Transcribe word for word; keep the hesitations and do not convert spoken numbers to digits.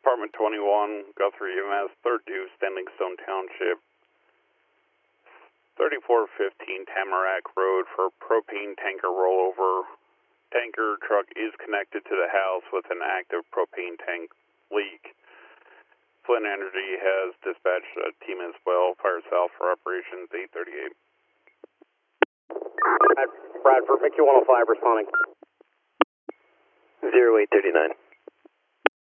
Department twenty-one, Guthrie E M S, third due, Standing Stone Township, thirty-four fifteen Tamarack Road for propane tanker rollover. Tanker truck is connected to the house with an active propane tank leak. Flint Energy has dispatched a team as well. Fire South for operations eight thirty-eight. Bradford, Mickey one oh five responding. zero eight thirty-nine.